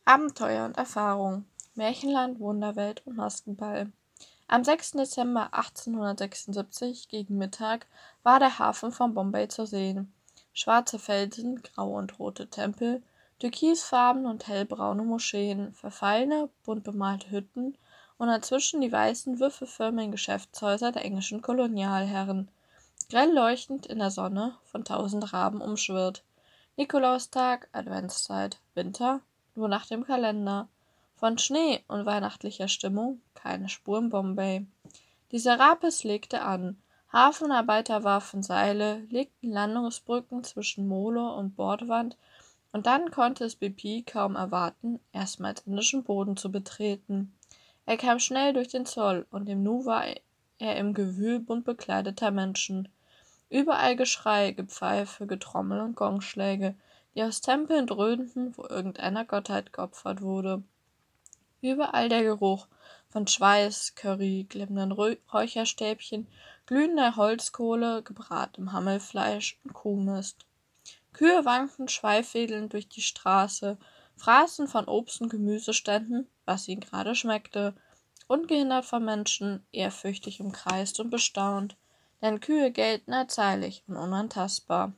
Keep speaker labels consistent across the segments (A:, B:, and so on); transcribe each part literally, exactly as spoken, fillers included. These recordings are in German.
A: Abenteuer und Erfahrung. Märchenland, Wunderwelt und Maskenball. Am sechsten Dezember achtzehnhundertsechsundsiebzig gegen Mittag war der Hafen von Bombay zu sehen. Schwarze Felsen, graue und rote Tempel, türkisfarbene und hellbraune Moscheen, verfallene, bunt bemalte Hütten und dazwischen die weißen, würfelförmigen Geschäftshäuser der englischen Kolonialherren, grell leuchtend in der Sonne, von tausend Raben umschwirrt. Nikolaustag, Adventszeit, Winter, nur nach dem Kalender. Von Schnee und weihnachtlicher Stimmung keine Spur in Bombay. Die Serapis legte an. Hafenarbeiter warfen Seile, legten Landungsbrücken zwischen Mole und Bordwand, und dann konnte es B P kaum erwarten, erstmals indischen Boden zu betreten. Er kam schnell durch den Zoll, und im Nu war er im Gewühl bunt bekleideter Menschen. Überall Geschrei, Gepfeife, Getrommel und Gongschläge, die aus Tempeln dröhnten, wo irgendeiner Gottheit geopfert wurde. Überall der Geruch von Schweiß, Curry, glimmenden Räucherstäbchen, glühender Holzkohle, gebratenem Hammelfleisch und Kuhmist. Kühe wankten schweifwedelnd durch die Straße, fraßen von Obst- und Gemüseständen, was ihnen gerade schmeckte, ungehindert von Menschen, ehrfürchtig umkreist und bestaunt, denn Kühe gelten als heilig und unantastbar.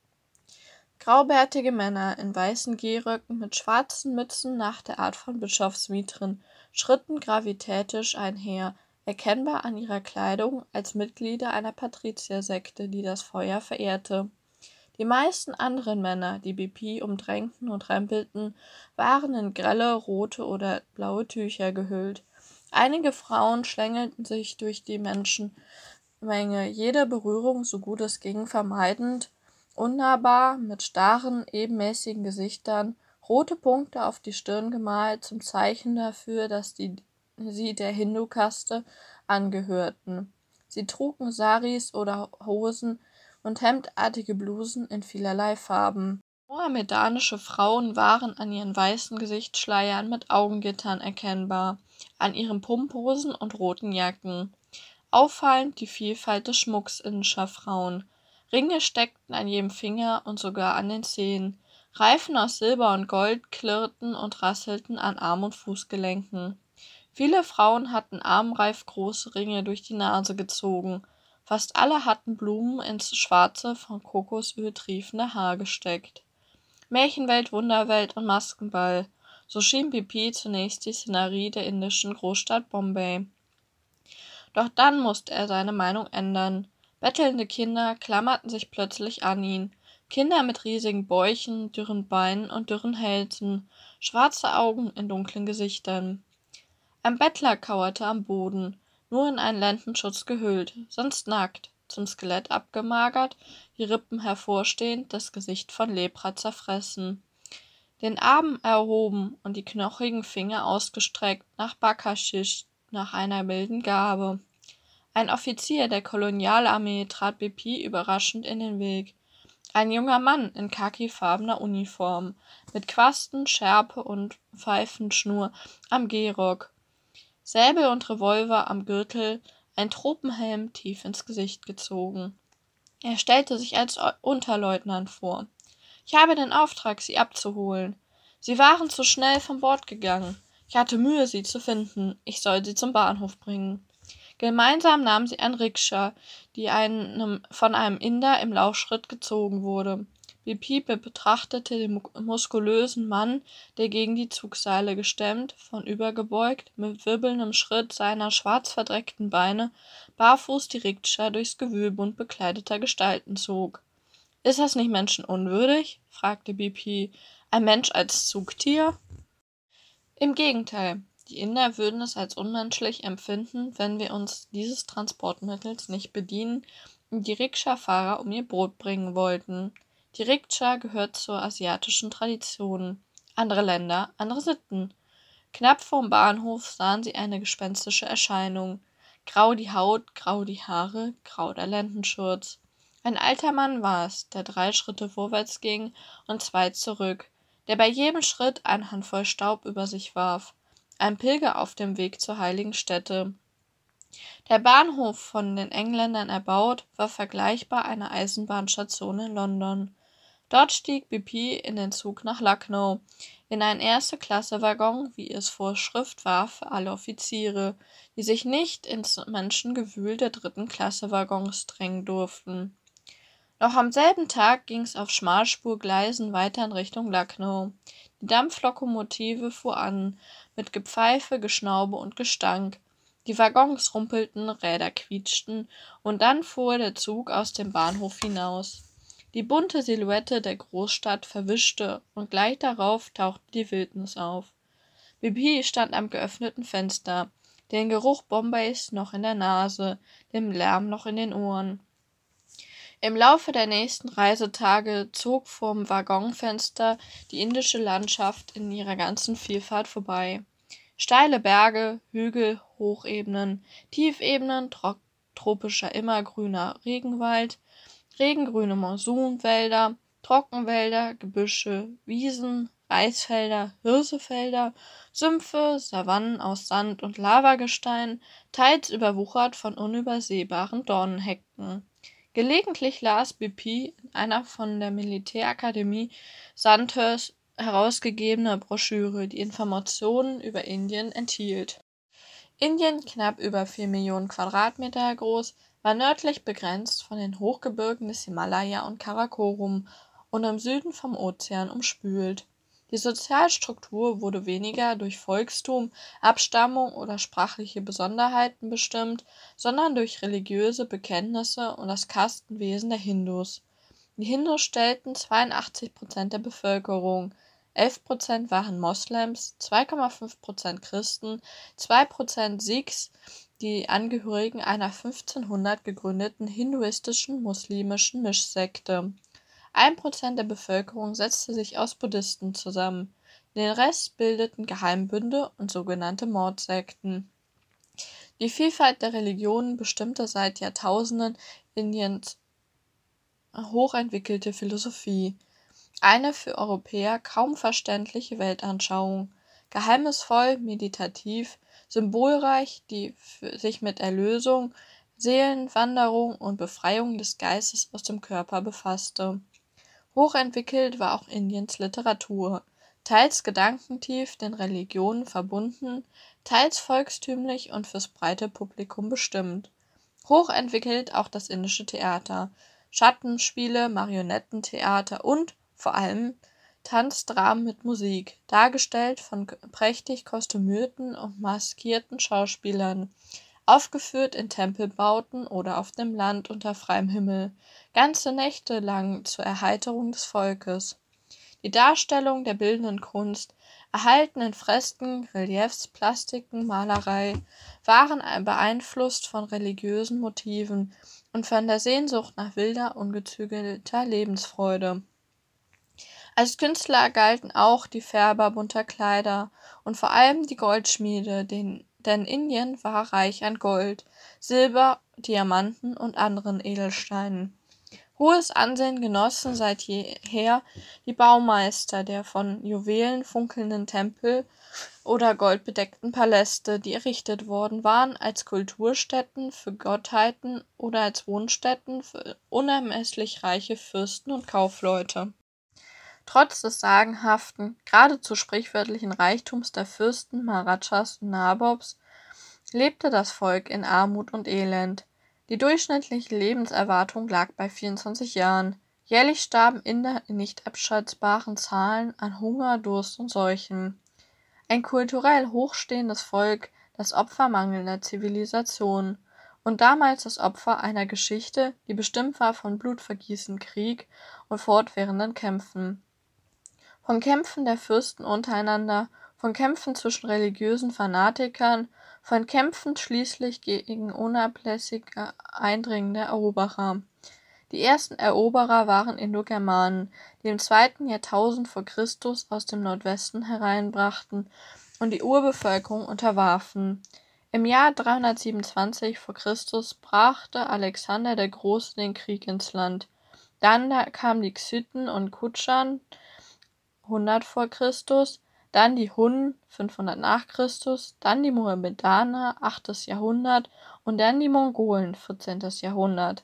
A: Graubärtige Männer in weißen Gehröcken mit schwarzen Mützen nach der Art von Bischofsmitren schritten gravitätisch einher, erkennbar an ihrer Kleidung als Mitglieder einer Patriziersekte, die das Feuer verehrte. Die meisten anderen Männer, die B P umdrängten und rempelten, waren in grelle rote oder blaue Tücher gehüllt. Einige Frauen schlängelten sich durch die Menschenmenge, jede Berührung, so gut es ging, vermeidend, unnahbar, mit starren, ebenmäßigen Gesichtern, rote Punkte auf die Stirn gemalt, zum Zeichen dafür, dass die, sie der Hindu-Kaste angehörten. Sie trugen Saris oder Hosen und hemdartige Blusen in vielerlei Farben. Mohammedanische Frauen waren an ihren weißen Gesichtsschleiern mit Augengittern erkennbar, an ihren Pumphosen und roten Jacken. Auffallend die Vielfalt des Schmucks indischer Frauen. Ringe steckten an jedem Finger und sogar an den Zehen. Reifen aus Silber und Gold klirrten und rasselten an Arm- und Fußgelenken. Viele Frauen hatten armreif große Ringe durch die Nase gezogen. Fast alle hatten Blumen ins schwarze, von Kokosöl triefende Haar gesteckt. Märchenwelt, Wunderwelt und Maskenball. So schien B P zunächst die Szenerie der indischen Großstadt Bombay. Doch dann musste er seine Meinung ändern. Bettelnde Kinder klammerten sich plötzlich an ihn. Kinder mit riesigen Bäuchen, dürren Beinen und dürren Hälsen, schwarze Augen in dunklen Gesichtern. Ein Bettler kauerte am Boden, nur in einen Lendenschutz gehüllt, sonst nackt, zum Skelett abgemagert, die Rippen hervorstehend, das Gesicht von Lepra zerfressen. Den Arm erhoben und die knochigen Finger ausgestreckt nach Bakaschisch, nach einer milden Gabe. Ein Offizier der Kolonialarmee trat B P überraschend in den Weg. Ein junger Mann in khakifarbener Uniform, mit Quasten, Schärpe und Pfeifenschnur am Gehrock. Säbel und Revolver am Gürtel, ein Tropenhelm tief ins Gesicht gezogen. Er stellte sich als Unterleutnant vor. »Ich habe den Auftrag, Sie abzuholen. Sie waren zu schnell von Bord gegangen. Ich hatte Mühe, Sie zu finden. Ich soll Sie zum Bahnhof bringen.« Gemeinsam nahmen sie ein Rikscha, die einem, von einem Inder im Laufschritt gezogen wurde. B P betrachtete den muskulösen Mann, der gegen die Zugseile gestemmt, vornübergebeugt, mit wirbelndem Schritt seiner schwarz verdreckten Beine, barfuß die Rikscha durchs Gewühl bunt bekleideter Gestalten zog. »Ist das nicht menschenunwürdig?« fragte B P. »Ein Mensch als Zugtier?« »Im Gegenteil. Die Inder würden es als unmenschlich empfinden, wenn wir uns dieses Transportmittels nicht bedienen und die Rikscha-Fahrer um ihr Brot bringen wollten. Die Rikscha gehört zur asiatischen Tradition. Andere Länder, andere Sitten.« Knapp vorm Bahnhof sahen sie eine gespenstische Erscheinung. Grau die Haut, grau die Haare, grau der Lendenschurz. Ein alter Mann war es, der drei Schritte vorwärts ging und zwei zurück, der bei jedem Schritt eine Handvoll Staub über sich warf. Ein Pilger auf dem Weg zur heiligen Stätte. Der Bahnhof, von den Engländern erbaut, war vergleichbar einer Eisenbahnstation in London. Dort stieg Bipin in den Zug nach Lucknow, in einen Erste-Klasse-Waggon, wie es Vorschrift war für alle Offiziere, die sich nicht ins Menschengewühl der Dritten-Klasse-Waggons drängen durften. Noch am selben Tag ging's auf Schmalspurgleisen weiter in Richtung Lucknow. Die Dampflokomotive fuhr an, mit Gepfeife, Geschnaube und Gestank. Die Waggons rumpelten, Räder quietschten, und dann fuhr der Zug aus dem Bahnhof hinaus. Die bunte Silhouette der Großstadt verwischte, und gleich darauf tauchte die Wildnis auf. Bipin stand am geöffneten Fenster, den Geruch Bombays noch in der Nase, dem Lärm noch in den Ohren. Im Laufe der nächsten Reisetage zog vorm Waggonfenster die indische Landschaft in ihrer ganzen Vielfalt vorbei. Steile Berge, Hügel, Hochebenen, Tiefebenen, tro- tropischer immergrüner Regenwald, regengrüne Monsunwälder, Trockenwälder, Gebüsche, Wiesen, Reisfelder, Hirsefelder, Sümpfe, Savannen aus Sand und Lavagestein, teils überwuchert von unübersehbaren Dornenhecken. Gelegentlich las Bipin in einer von der Militärakademie Sandhurst herausgegebene Broschüre, die Informationen über Indien enthielt. Indien, knapp über vier Millionen Quadratmeter groß, war nördlich begrenzt von den Hochgebirgen des Himalaya und Karakorum und im Süden vom Ozean umspült. Die Sozialstruktur wurde weniger durch Volkstum, Abstammung oder sprachliche Besonderheiten bestimmt, sondern durch religiöse Bekenntnisse und das Kastenwesen der Hindus. Die Hindus stellten zweiundachtzig Prozent der Bevölkerung, elf Prozent waren Moslems, zwei Komma fünf Prozent Christen, zwei Prozent Sikhs, die Angehörigen einer fünfzehnhundert gegründeten hinduistischen muslimischen Mischsekte. Ein Prozent der Bevölkerung setzte sich aus Buddhisten zusammen, den Rest bildeten Geheimbünde und sogenannte Mordsekten. Die Vielfalt der Religionen bestimmte seit Jahrtausenden Indiens hochentwickelte Philosophie, eine für Europäer kaum verständliche Weltanschauung, geheimnisvoll, meditativ, symbolreich, die für sich mit Erlösung, Seelenwanderung und Befreiung des Geistes aus dem Körper befasste. Hochentwickelt war auch Indiens Literatur, teils gedankentief den Religionen verbunden, teils volkstümlich und fürs breite Publikum bestimmt. Hochentwickelt auch das indische Theater, Schattenspiele, Marionettentheater und, vor allem, Tanzdramen mit Musik, dargestellt von prächtig kostümierten und maskierten Schauspielern, aufgeführt in Tempelbauten oder auf dem Land unter freiem Himmel, ganze Nächte lang zur Erheiterung des Volkes. Die Darstellung der bildenden Kunst, erhalten in Fresken, Reliefs, Plastiken, Malerei, waren beeinflusst von religiösen Motiven und von der Sehnsucht nach wilder, ungezügelter Lebensfreude. Als Künstler galten auch die Färber bunter Kleider und vor allem die Goldschmiede, denn Indien war reich an Gold, Silber, Diamanten und anderen Edelsteinen. Hohes Ansehen genossen seit jeher die Baumeister der von Juwelen funkelnden Tempel oder goldbedeckten Paläste, die errichtet worden waren als Kulturstätten für Gottheiten oder als Wohnstätten für unermesslich reiche Fürsten und Kaufleute. Trotz des sagenhaften, geradezu sprichwörtlichen Reichtums der Fürsten, Maharajas und Nabobs lebte das Volk in Armut und Elend. Die durchschnittliche Lebenserwartung lag bei vierundzwanzig Jahren. Jährlich starben Inder in nicht abschätzbaren Zahlen an Hunger, Durst und Seuchen. Ein kulturell hochstehendes Volk, das Opfer mangelnder Zivilisation und damals das Opfer einer Geschichte, die bestimmt war von Blutvergießen, Krieg und fortwährenden Kämpfen. Von Kämpfen der Fürsten untereinander, von Kämpfen zwischen religiösen Fanatikern, von Kämpfen schließlich gegen unablässige eindringende Eroberer. Die ersten Eroberer waren Indogermanen, die im zweiten Jahrtausend vor Christus aus dem Nordwesten hereinbrachten und die Urbevölkerung unterwarfen. Im Jahr dreihundertsiebenundzwanzig vor Christus brachte Alexander der Große den Krieg ins Land. Dann kamen die Skythen und Kutschan hundert vor Christus, dann die Hunnen fünfhundert nach Christus, dann die Mohammedaner achtes Jahrhundert und dann die Mongolen vierzehntes Jahrhundert.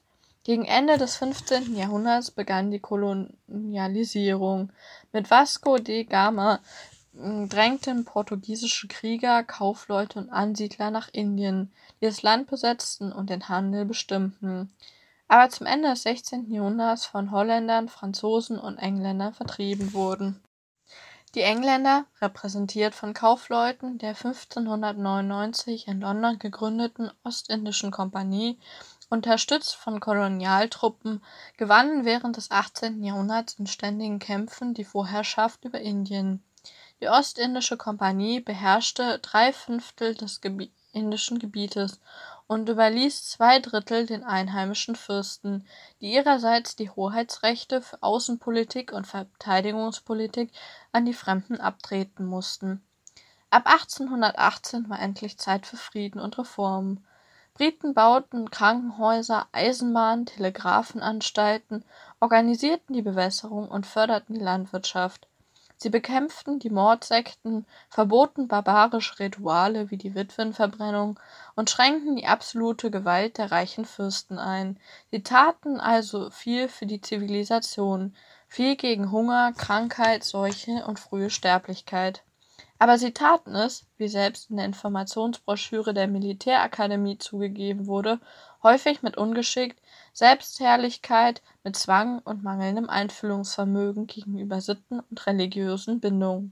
A: Gegen Ende des fünfzehnten Jahrhunderts begann die Kolonialisierung. Mit Vasco de Gama drängten portugiesische Krieger, Kaufleute und Ansiedler nach Indien, die das Land besetzten und den Handel bestimmten, aber zum Ende des sechzehnten Jahrhunderts von Holländern, Franzosen und Engländern vertrieben wurden. Die Engländer, repräsentiert von Kaufleuten der fünfzehnhundertneunundneunzig in London gegründeten Ostindischen Kompanie, unterstützt von Kolonialtruppen, gewannen während des achtzehnten Jahrhunderts in ständigen Kämpfen die Vorherrschaft über Indien. Die Ostindische Kompanie beherrschte drei Fünftel des Gebi- indischen Gebietes und überließ zwei Drittel den einheimischen Fürsten, die ihrerseits die Hoheitsrechte für Außenpolitik und Verteidigungspolitik an die Fremden abtreten mussten. Ab achtzehnhundertachtzehn war endlich Zeit für Frieden und Reformen. Briten bauten Krankenhäuser, Eisenbahnen, Telegrafenanstalten, organisierten die Bewässerung und förderten die Landwirtschaft. Sie bekämpften die Mordsekten, verboten barbarische Rituale wie die Witwenverbrennung und schränkten die absolute Gewalt der reichen Fürsten ein. Sie taten also viel für die Zivilisation, viel gegen Hunger, Krankheit, Seuche und frühe Sterblichkeit. Aber sie taten es, wie selbst in der Informationsbroschüre der Militärakademie zugegeben wurde, häufig mit Ungeschick, Selbstherrlichkeit, mit Zwang und mangelndem Einfühlungsvermögen gegenüber Sitten und religiösen Bindungen.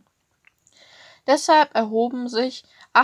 A: Deshalb erhoben sich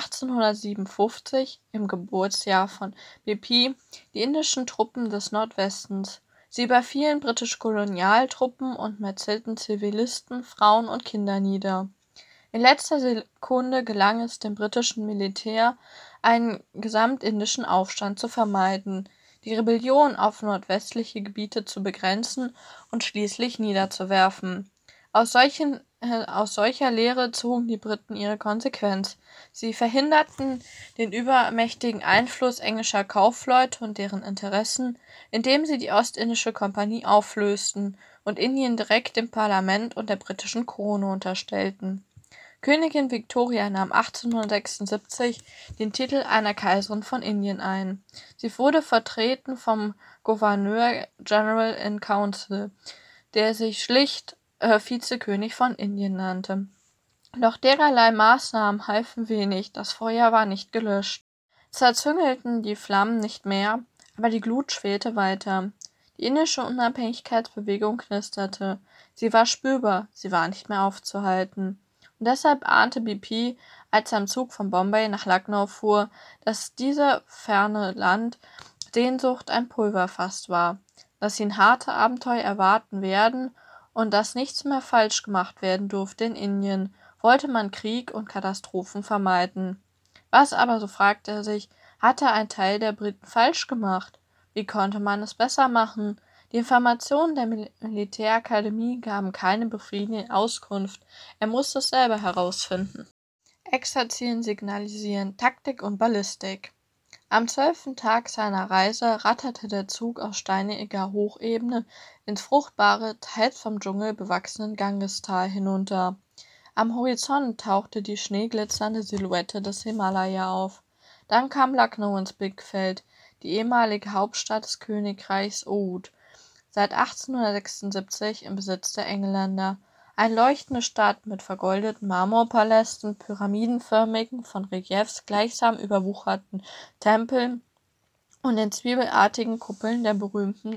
A: achtzehnhundertsiebenundfünfzig, im Geburtsjahr von B P, die indischen Truppen des Nordwestens. Sie überfielen britische Kolonialtruppen und metzelten Zivilisten, Frauen und Kinder nieder. In letzter Sekunde gelang es dem britischen Militär, einen gesamtindischen Aufstand zu vermeiden, die Rebellion auf nordwestliche Gebiete zu begrenzen und schließlich niederzuwerfen. Aus, solchen, äh, aus solcher Lehre zogen die Briten ihre Konsequenz. Sie verhinderten den übermächtigen Einfluss englischer Kaufleute und deren Interessen, indem sie die Ostindische Kompanie auflösten und Indien direkt dem Parlament und der britischen Krone unterstellten. Königin Victoria nahm achtzehnhundertsechsundsiebzig den Titel einer Kaiserin von Indien ein. Sie wurde vertreten vom Gouverneur General in Council, der sich schlicht äh, Vizekönig von Indien nannte. Doch dererlei Maßnahmen halfen wenig, das Feuer war nicht gelöscht. Zwar züngelten die Flammen nicht mehr, aber die Glut schwelte weiter. Die indische Unabhängigkeitsbewegung knisterte. Sie war spürbar, sie war nicht mehr aufzuhalten. Und deshalb ahnte B P, als er im Zug von Bombay nach Lucknow fuhr, dass dieses ferne Land Sehnsucht ein Pulverfass war, dass ihn harte Abenteuer erwarten werden und dass nichts mehr falsch gemacht werden durfte in Indien, wollte man Krieg und Katastrophen vermeiden. Was aber, so fragte er sich, hatte ein Teil der Briten falsch gemacht? Wie konnte man es besser machen? Die Informationen der Mil- Militärakademie gaben keine befriedigende Auskunft. Er musste es selber herausfinden. Exerzielen, Signalisieren, Taktik und Ballistik. Am zwölften Tag seiner Reise ratterte der Zug aus steiniger Hochebene ins fruchtbare, teils vom Dschungel bewachsenen Gangestal hinunter. Am Horizont tauchte die schneeglitzernde Silhouette des Himalaya auf. Dann kam Lucknow ins Blickfeld, die ehemalige Hauptstadt des Königreichs Oudh, seit achtzehnhundertsechsundsiebzig im Besitz der Engländer. Eine leuchtende Stadt mit vergoldeten Marmorpalästen, pyramidenförmigen, von Reliefs gleichsam überwucherten Tempeln und den zwiebelartigen Kuppeln der berühmten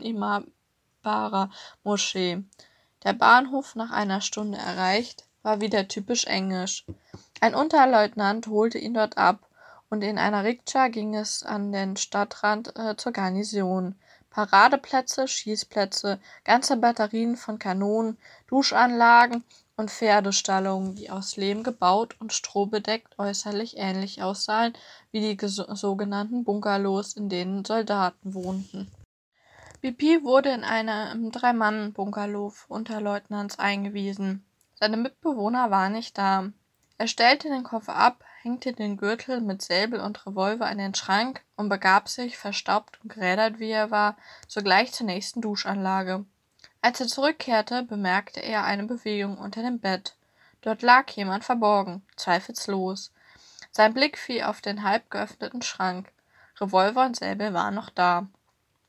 A: Imambara-Moschee. Der Bahnhof, nach einer Stunde erreicht, war wieder typisch englisch. Ein Unterleutnant holte ihn dort ab, und in einer Rikscha ging es an den Stadtrand äh, zur Garnison. Paradeplätze, Schießplätze, ganze Batterien von Kanonen, Duschanlagen und Pferdestallungen, die aus Lehm gebaut und strohbedeckt äußerlich ähnlich aussahen wie die ges- sogenannten Bungalows, in denen Soldaten wohnten. B P wurde in einem Drei-Mann-Bungalow Unterleutnants eingewiesen. Seine Mitbewohner waren nicht da. Er stellte den Koffer ab, hängte den Gürtel mit Säbel und Revolver an den Schrank und begab sich, verstaubt und gerädert wie er war, sogleich zur nächsten Duschanlage. Als er zurückkehrte, bemerkte er eine Bewegung unter dem Bett. Dort lag jemand verborgen, zweifellos. Sein Blick fiel auf den halb geöffneten Schrank. Revolver und Säbel waren noch da.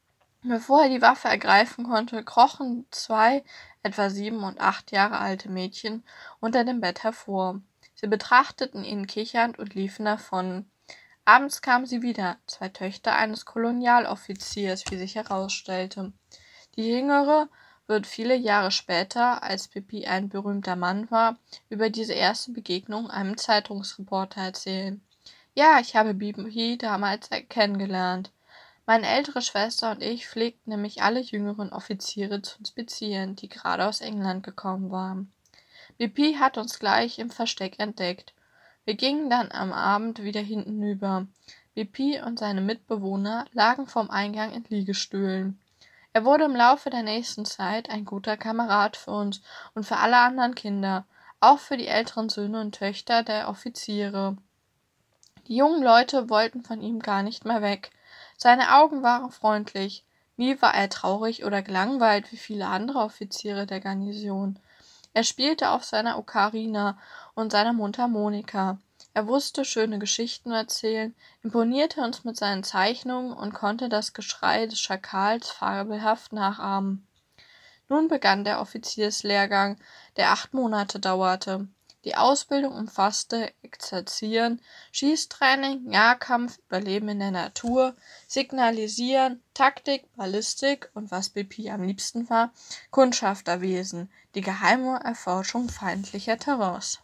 A: Bevor er die Waffe ergreifen konnte, krochen zwei etwa sieben und acht Jahre alte Mädchen unter dem Bett hervor. Sie betrachteten ihn kichernd und liefen davon. Abends kamen sie wieder, zwei Töchter eines Kolonialoffiziers, wie sich herausstellte. Die jüngere wird viele Jahre später, als Pippi ein berühmter Mann war, über diese erste Begegnung einem Zeitungsreporter erzählen. Ja, ich habe Pippi damals kennengelernt. Meine ältere Schwester und ich pflegten nämlich alle jüngeren Offiziere zu inspizieren, die gerade aus England gekommen waren. Pippi hat uns gleich im Versteck entdeckt. Wir gingen dann am Abend wieder hintenüber. Pippi und seine Mitbewohner lagen vorm Eingang in Liegestühlen. Er wurde im Laufe der nächsten Zeit ein guter Kamerad für uns und für alle anderen Kinder, auch für die älteren Söhne und Töchter der Offiziere. Die jungen Leute wollten von ihm gar nicht mehr weg. Seine Augen waren freundlich. Nie war er traurig oder gelangweilt wie viele andere Offiziere der Garnison. Er spielte auf seiner Ocarina und seiner Mundharmonika. Er wusste schöne Geschichten erzählen, imponierte uns mit seinen Zeichnungen und konnte das Geschrei des Schakals fabelhaft nachahmen. Nun begann der Offizierslehrgang, der acht Monate dauerte. Die Ausbildung umfasste Exerzieren, Schießtraining, Nahkampf, Überleben in der Natur, Signalisieren, Taktik, Ballistik und, was Pippi am liebsten war, Kundschafterwesen, die geheime Erforschung feindlicher Terrains.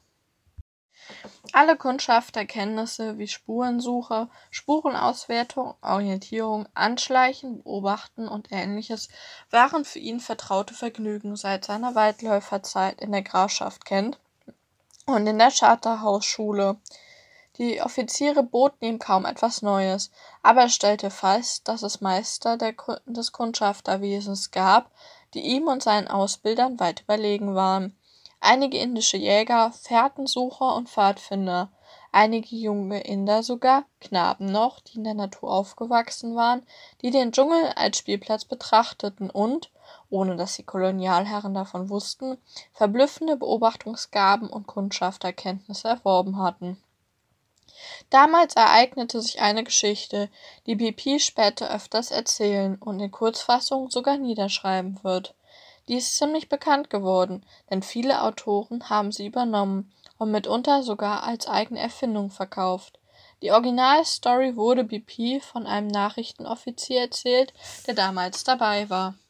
A: Alle Kundschafterkenntnisse wie Spurensuche, Spurenauswertung, Orientierung, Anschleichen, Beobachten und Ähnliches waren für ihn vertraute Vergnügen seit seiner Waldläuferzeit in der Grafschaft Kent und in der Charterhausschule. Die Offiziere boten ihm kaum etwas Neues, aber er stellte fest, dass es Meister der, des Kundschafterwesens gab, die ihm und seinen Ausbildern weit überlegen waren. Einige indische Jäger, Fährtensucher und Pfadfinder, einige junge Inder sogar, Knaben noch, die in der Natur aufgewachsen waren, die den Dschungel als Spielplatz betrachteten und, ohne dass die Kolonialherren davon wussten, verblüffende Beobachtungsgaben und Kundschafterkenntnisse erworben hatten. Damals ereignete sich eine Geschichte, die Pippi später öfters erzählen und in Kurzfassung sogar niederschreiben wird. Die ist ziemlich bekannt geworden, denn viele Autoren haben sie übernommen und mitunter sogar als eigene Erfindung verkauft. Die Originalstory wurde Pippi von einem Nachrichtenoffizier erzählt, der damals dabei war.